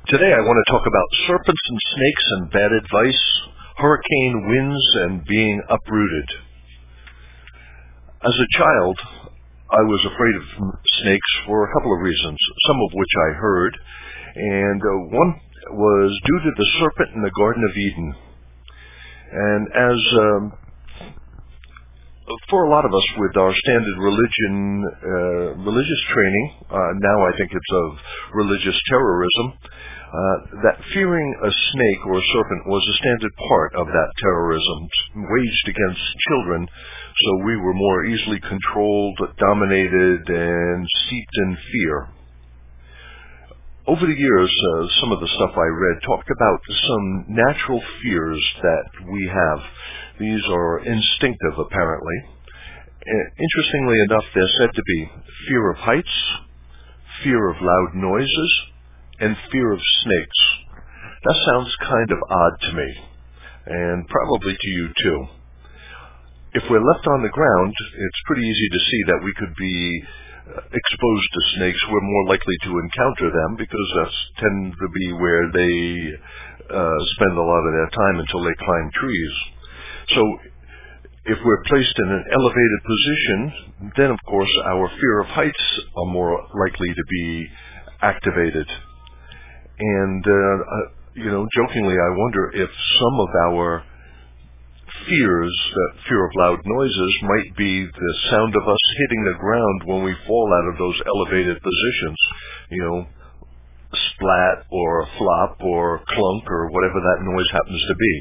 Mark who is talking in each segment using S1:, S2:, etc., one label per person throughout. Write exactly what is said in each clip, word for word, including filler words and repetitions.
S1: Today I want to talk about serpents and snakes and bad advice, hurricane winds and being uprooted. As a child, I was afraid of snakes for a couple of reasons, some of which I heard, and uh, one was due to the serpent in the Garden of Eden. And as um, for a lot of us with our standard religion, uh, religious training, uh, now I think it's of religious terrorism, uh, that fearing a snake or a serpent was a standard part of that terrorism waged against children, so we were more easily controlled, dominated, and steeped in fear. Over the years, uh, some of the stuff I read talked about some natural fears that we have. These are instinctive, apparently. Uh, interestingly enough, they're said to be fear of heights, fear of loud noises, and fear of snakes. That sounds kind of odd to me, and probably to you too. If we're left on the ground, it's pretty easy to see that we could be exposed to snakes. We're more likely to encounter them because that tend to be where they uh, spend a lot of their time until they climb trees. So if we're placed in an elevated position, then of course our fear of heights are more likely to be activated. And, uh, uh, you know, jokingly, I wonder if some of our fears, that fear of loud noises, might be the sound of us hitting the ground when we fall out of those elevated positions. You know, splat or flop or clunk or whatever that noise happens to be.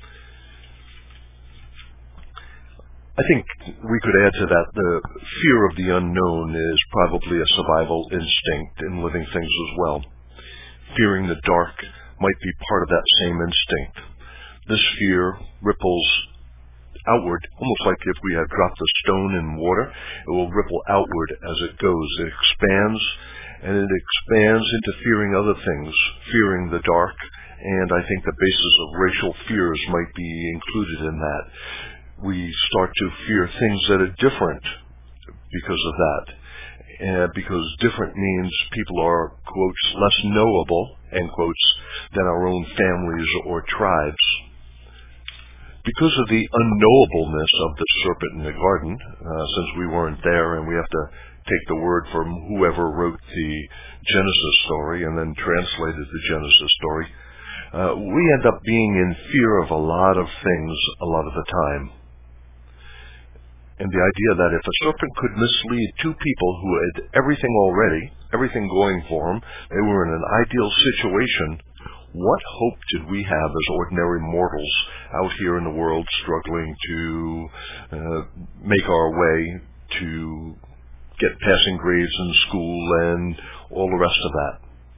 S1: I think we could add to that the fear of the unknown is probably a survival instinct in living things as well. Fearing the dark might be part of that same instinct. This fear ripples outward, almost like if we had dropped a stone in water, it will ripple outward as it goes. It expands, and it expands into fearing other things, fearing the dark, and I think the basis of racial fears might be included in that. We start to fear things that are different because of that. Uh, because different means people are, quotes, less knowable, end quotes, than our own families or tribes. Because of the unknowableness of the serpent in the garden, uh, since we weren't there and we have to take the word from whoever wrote the Genesis story and then translated the Genesis story, uh, we end up being in fear of a lot of things a lot of the time. And the idea that if a serpent could mislead two people who had everything already, everything going for them, they were in an ideal situation, what hope did we have as ordinary mortals out here in the world struggling to uh, make our way, to get passing grades in school and all the rest of that?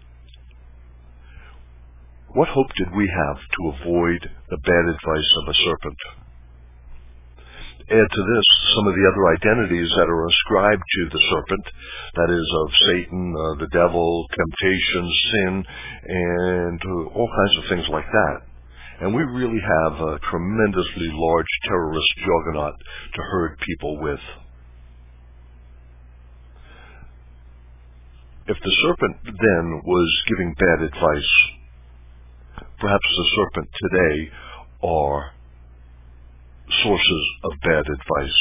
S1: What hope did we have to avoid the bad advice of a serpent? Add to this some of the other identities that are ascribed to the serpent, that is of Satan, uh, the devil, temptation, sin, and uh, all kinds of things like that. And we really have a tremendously large terrorist juggernaut to herd people with. If the serpent then was giving bad advice, perhaps the serpent today are sources of bad advice.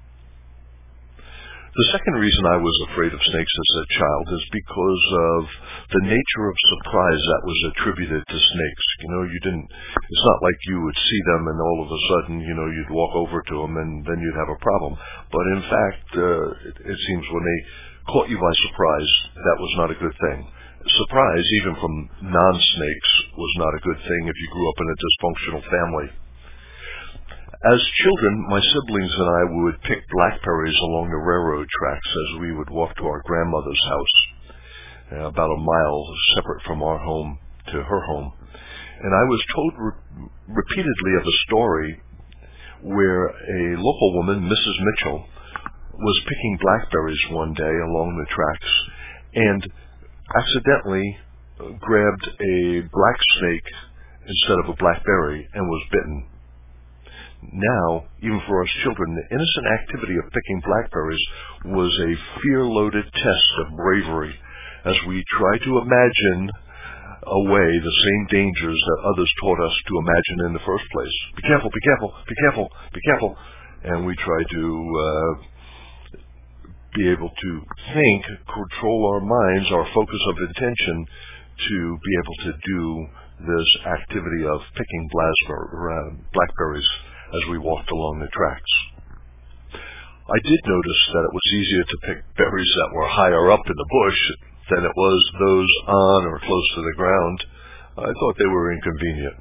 S1: The second reason I was afraid of snakes as a child is because of the nature of surprise that was attributed to snakes. You know, you didn't, it's not like you would see them and all of a sudden, you know, you'd walk over to them and then you'd have a problem. But in fact, uh, it, it seems when they caught you by surprise, that was not a good thing. Surprise, even from non-snakes, was not a good thing if you grew up in a dysfunctional family. As children, my siblings and I would pick blackberries along the railroad tracks as we would walk to our grandmother's house, uh, about a mile separate from our home to her home. And I was told re- repeatedly of a story where a local woman, Missus Mitchell, was picking blackberries one day along the tracks and accidentally grabbed a black snake instead of a blackberry and was bitten. Now, even for us children, the innocent activity of picking blackberries was a fear-loaded test of bravery as we try to imagine away the same dangers that others taught us to imagine in the first place. Be careful, be careful, be careful, be careful. And we try to uh, be able to think, control our minds, our focus of intention, to be able to do this activity of picking uh, blackberries as we walked along the tracks. I did notice that it was easier to pick berries that were higher up in the bush than it was those on or close to the ground. I thought they were inconvenient.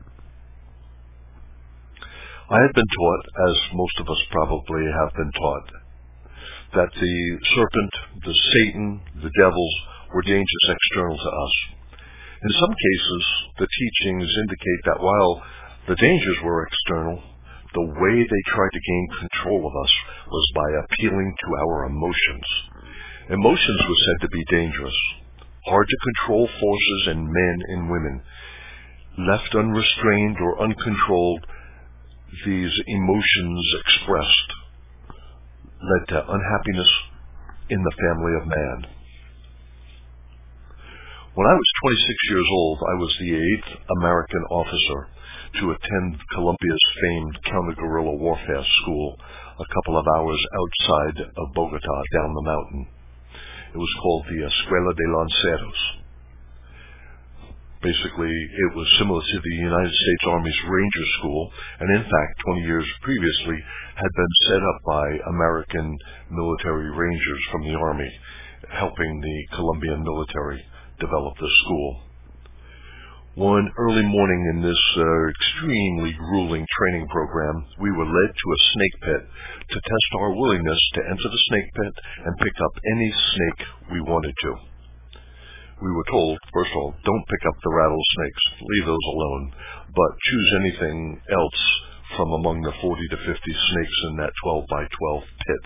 S1: I had been taught, as most of us probably have been taught, that the serpent, the Satan, the devils were dangers external to us. In some cases, the teachings indicate that while the dangers were external, the way they tried to gain control of us was by appealing to our emotions. Emotions were said to be dangerous, hard to control forces in men and women. Left unrestrained or uncontrolled, these emotions expressed led to unhappiness in the family of man. When I was twenty-six years old, I was the eighth American officer to attend Colombia's famed counter-guerrilla warfare school a couple of hours outside of Bogota down the mountain. It was called the Escuela de Lanceros. Basically, it was similar to the United States Army's Ranger School, and in fact, twenty years previously, had been set up by American military rangers from the Army, helping the Colombian military develop the school. One early morning in this uh, extremely grueling training program, we were led to a snake pit to test our willingness to enter the snake pit and pick up any snake we wanted to. We were told, first of all, don't pick up the rattlesnakes, leave those alone, but choose anything else from among the forty to fifty snakes in that twelve by twelve pit.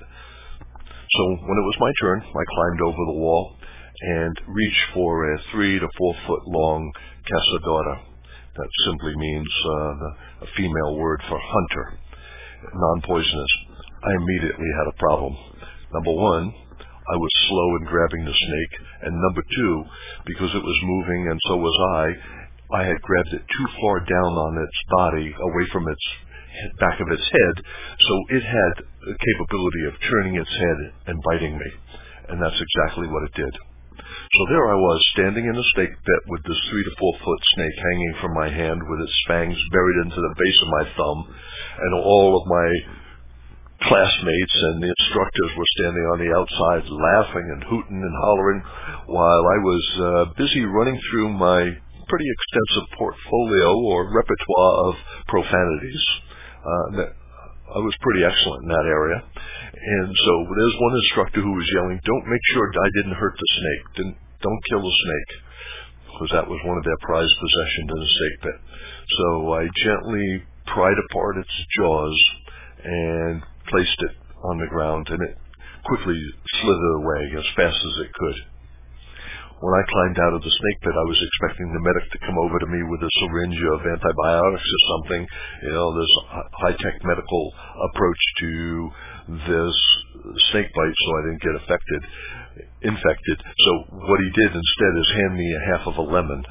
S1: So when it was my turn, I climbed over the wall and reached for a three to four foot long cazadora. That simply means uh, the, a female word for hunter, non-poisonous. I immediately had a problem. Number one, I was slow in grabbing the snake, and number two, because it was moving and so was I, I had grabbed it too far down on its body, away from its head, back of its head, so it had the capability of turning its head and biting me, and that's exactly what it did. So there I was, standing in a snake pit with this three to four foot snake hanging from my hand with its fangs buried into the base of my thumb, and all of my classmates and the instructors were standing on the outside laughing and hooting and hollering while I was uh, busy running through my pretty extensive portfolio or repertoire of profanities. Uh, I was pretty excellent in that area. And so there's one instructor who was yelling, don't make sure I didn't hurt the snake. Didn't, don't kill the snake. Because that was one of their prized possessions in the snake pit. So I gently pried apart its jaws and placed it on the ground, and it quickly slithered away as fast as it could. When I climbed out of the snake pit, I was expecting the medic to come over to me with a syringe of antibiotics or something, you know, this high-tech medical approach to this snake bite so I didn't get affected, infected. So what he did instead is hand me a half of a lemon,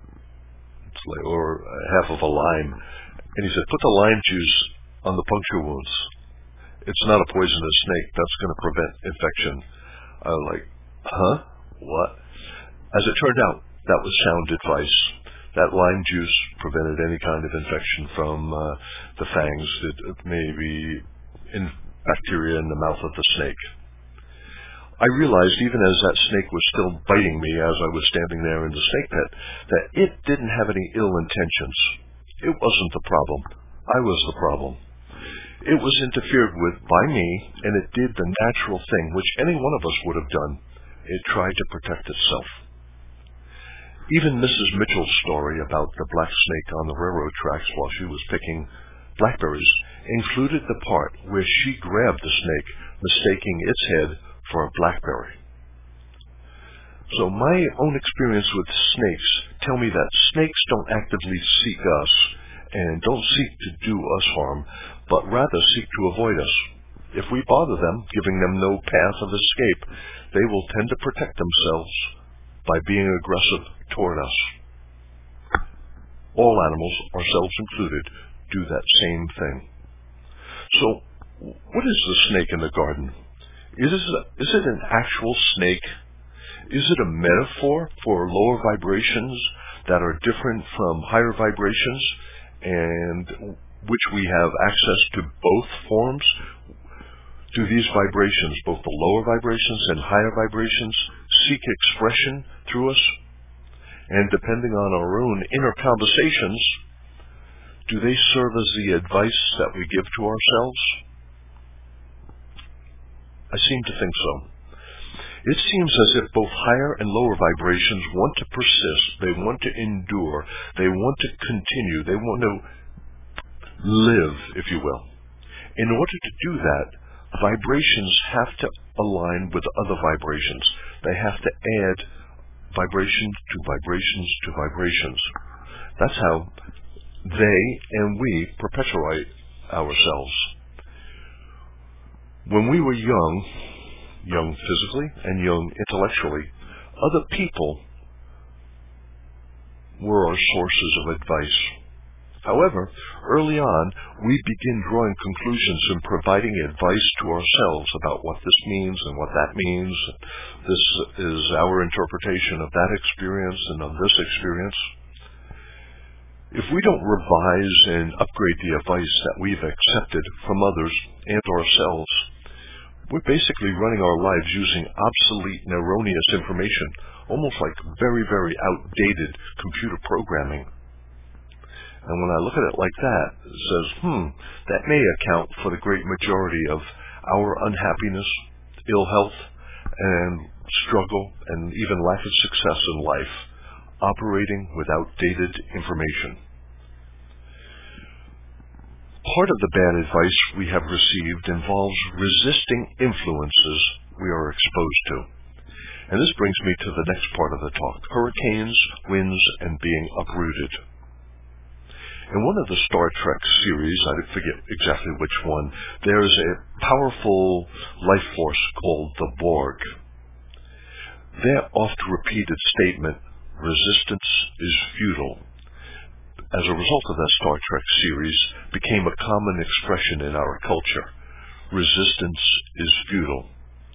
S1: it's like, or a half of a lime, and he said, put the lime juice on the puncture wounds. It's not a poisonous snake. That's going to prevent infection. I was like, huh? What? As it turned out, that was sound advice. That lime juice prevented any kind of infection from uh, the fangs that may be in bacteria in the mouth of the snake. I realized, even as that snake was still biting me as I was standing there in the snake pit, that it didn't have any ill intentions. It wasn't the problem. I was the problem. It was interfered with by me, and it did the natural thing, which any one of us would have done. It tried to protect itself. Even Missus Mitchell's story about the black snake on the railroad tracks while she was picking blackberries included the part where she grabbed the snake, mistaking its head for a blackberry. So my own experience with snakes tell me that snakes don't actively seek us and don't seek to do us harm, but rather seek to avoid us. If we bother them, giving them no path of escape, they will tend to protect themselves by being aggressive toward us. All animals, ourselves included, do that same thing. So, what is the snake in the garden? Is it, is it an actual snake? Is it a metaphor for lower vibrations that are different from higher vibrations and which we have access to both forms? Do these vibrations, both the lower vibrations and higher vibrations, seek expression through us? And depending on our own inner conversations, do they serve as the advice that we give to ourselves? I seem to think so. It seems as if both higher and lower vibrations want to persist, they want to endure, they want to continue, they want to live, if you will. In order to do that, vibrations have to align with other vibrations. They have to add vibrations to vibrations to vibrations. That's how they and we perpetuate ourselves. When we were young, young physically and young intellectually, other people were our sources of advice. However, early on, we begin drawing conclusions and providing advice to ourselves about what this means and what that means. This is our interpretation of that experience and of this experience. If we don't revise and upgrade the advice that we've accepted from others and ourselves, we're basically running our lives using obsolete and erroneous information, almost like very, very outdated computer programming. And when I look at it like that, it says, hmm, that may account for the great majority of our unhappiness, ill health, and struggle, and even lack of success in life, operating with outdated information. Part of the bad advice we have received involves resisting influences we are exposed to. And this brings me to the next part of the talk, hurricanes, winds, and being uprooted. In one of the Star Trek series, I forget exactly which one, there is a powerful life force called the Borg. Their oft-repeated statement, resistance is futile, as a result of that Star Trek series, became a common expression in our culture. Resistance is futile.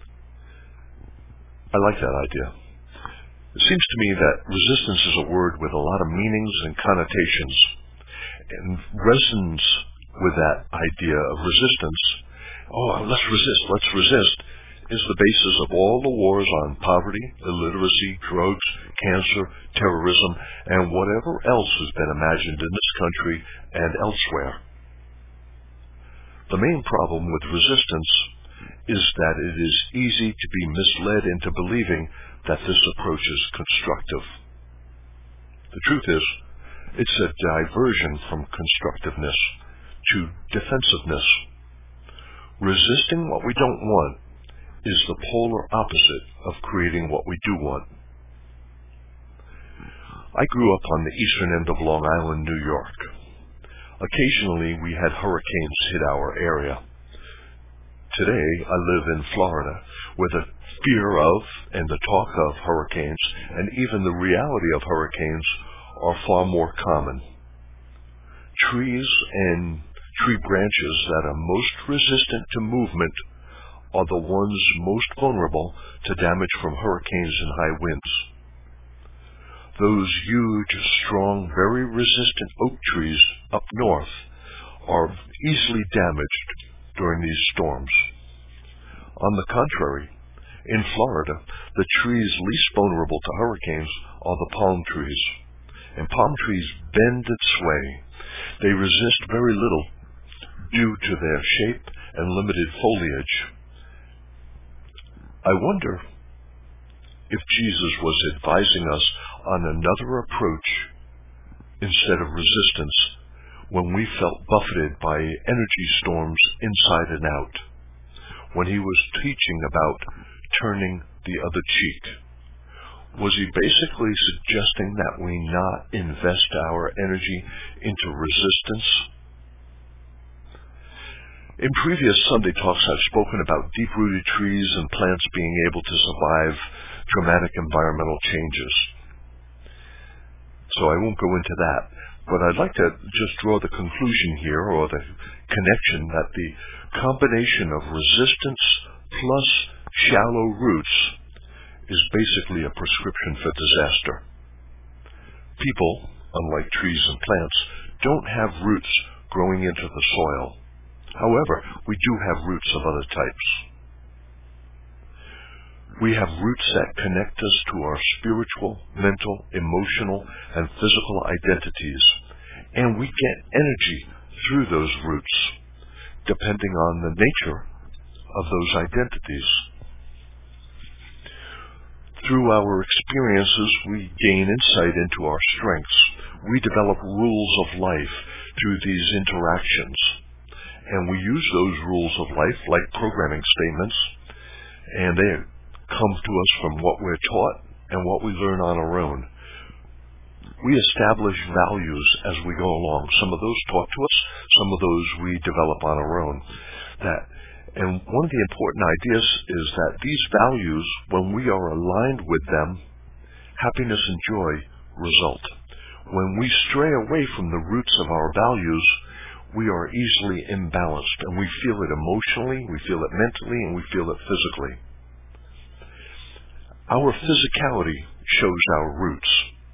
S1: I like that idea. It seems to me that resistance is a word with a lot of meanings and connotations. And resonance with that idea of resistance, oh, let's resist, let's resist, is the basis of all the wars on poverty, illiteracy, drugs, cancer, terrorism, and whatever else has been imagined in this country and elsewhere. The main problem with resistance is that it is easy to be misled into believing that this approach is constructive. The truth is, it's a diversion from constructiveness to defensiveness. Resisting what we don't want is the polar opposite of creating what we do want. I grew up on the eastern end of Long Island, New York. Occasionally, we had hurricanes hit our area. Today, I live in Florida, where the fear of and the talk of hurricanes, and even the reality of hurricanes, are far more common. Trees and tree branches that are most resistant to movement are the ones most vulnerable to damage from hurricanes and high winds. Those huge, strong, very resistant oak trees up north are easily damaged during these storms. On the contrary, in Florida, the trees least vulnerable to hurricanes are the palm trees. And palm trees bend and sway. They resist very little due to their shape and limited foliage. I wonder if Jesus was advising us on another approach instead of resistance when we felt buffeted by energy storms inside and out, when he was teaching about turning the other cheek. Was he basically suggesting that we not invest our energy into resistance? In previous Sunday talks, I've spoken about deep-rooted trees and plants being able to survive dramatic environmental changes. So I won't go into that, but I'd like to just draw the conclusion here, or the connection, that the combination of resistance plus shallow roots is basically a prescription for disaster. People, unlike trees and plants, don't have roots growing into the soil. However, we do have roots of other types. We have roots that connect us to our spiritual, mental, emotional, and physical identities, and we get energy through those roots, depending on the nature of those identities. Through our experiences, we gain insight into our strengths. We develop rules of life through these interactions, and we use those rules of life like programming statements, and they come to us from what we're taught and what we learn on our own. We establish values as we go along. Some of those taught to us, some of those we develop on our own. That, and one of the important ideas is that these values, when we are aligned with them, happiness and joy result. When we stray away from the roots of our values, we are easily imbalanced, and we feel it emotionally, we feel it mentally, and we feel it physically. Our physicality shows our roots.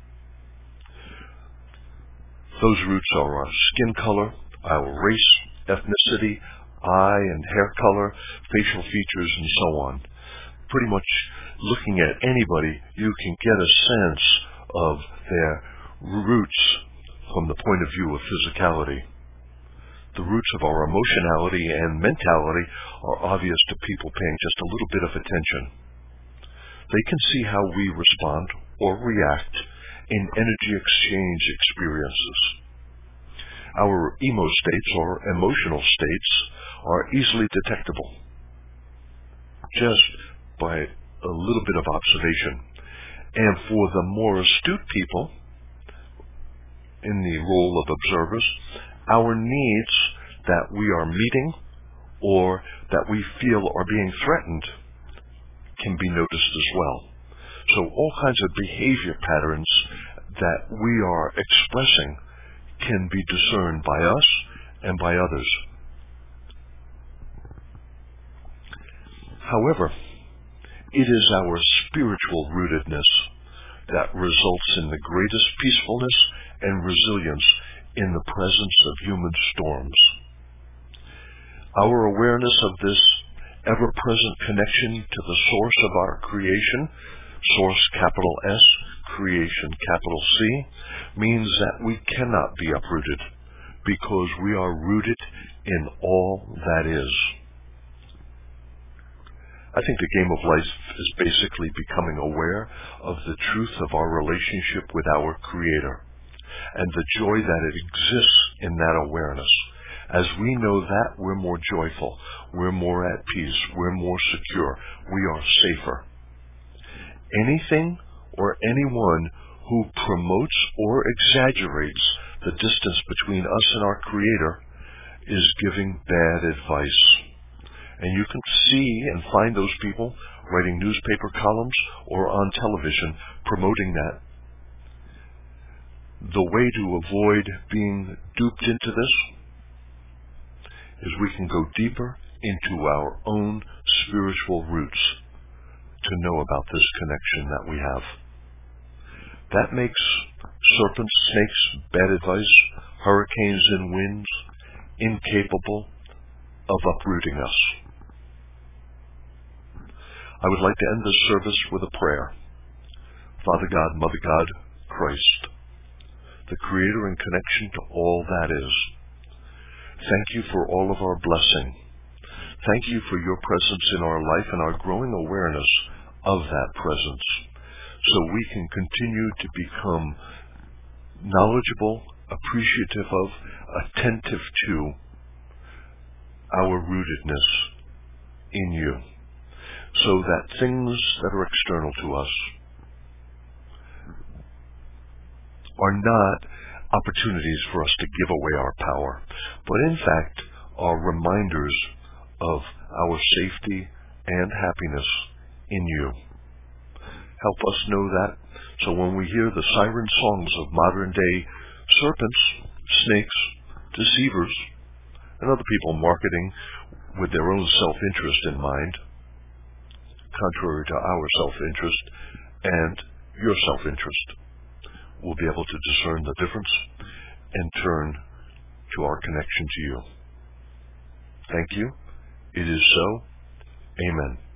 S1: Those roots are our skin color, our race, ethnicity, eye and hair color, facial features, and so on. Pretty much looking at anybody, you can get a sense of their roots from the point of view of physicality. The roots of our emotionality and mentality are obvious to people paying just a little bit of attention. They can see how we respond or react in energy exchange experiences. Our emo states, or emotional states, are easily detectable just by a little bit of observation. And for the more astute people in the role of observers, our needs that we are meeting or that we feel are being threatened can be noticed as well. So all kinds of behavior patterns that we are expressing can be discerned by us and by others. However, it is our spiritual rootedness that results in the greatest peacefulness and resilience in the presence of human storms. Our awareness of this ever-present connection to the source of our creation, source capital S, creation capital C, means that we cannot be uprooted because we are rooted in all that is. I think the game of life is basically becoming aware of the truth of our relationship with our Creator and the joy that it exists in that awareness. As we know that, we're more joyful, we're more at peace, we're more secure, we are safer. Anything or anyone who promotes or exaggerates the distance between us and our Creator is giving bad advice. And you can see and find those people writing newspaper columns or on television promoting that. The way to avoid being duped into this is we can go deeper into our own spiritual roots to know about this connection that we have. That makes serpents, snakes, bad advice, hurricanes and winds incapable of uprooting us. I would like to end this service with a prayer. Father God, Mother God, Christ, the Creator and connection to all that is, thank you for all of our blessing. Thank you for your presence in our life and our growing awareness of that presence, so we can continue to become knowledgeable, appreciative of, attentive to our rootedness in you, so that things that are external to us are not opportunities for us to give away our power, but in fact are reminders of our safety and happiness in you. Help us know that, so when we hear the siren songs of modern-day serpents, snakes, deceivers, and other people marketing with their own self-interest in mind, contrary to our self-interest and your self-interest, we'll be able to discern the difference and turn to our connection to you. Thank you. It is so. Amen.